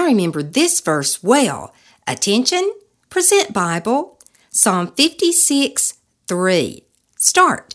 I remember this verse well. Attention, present Bible, Psalm 56:3. Start.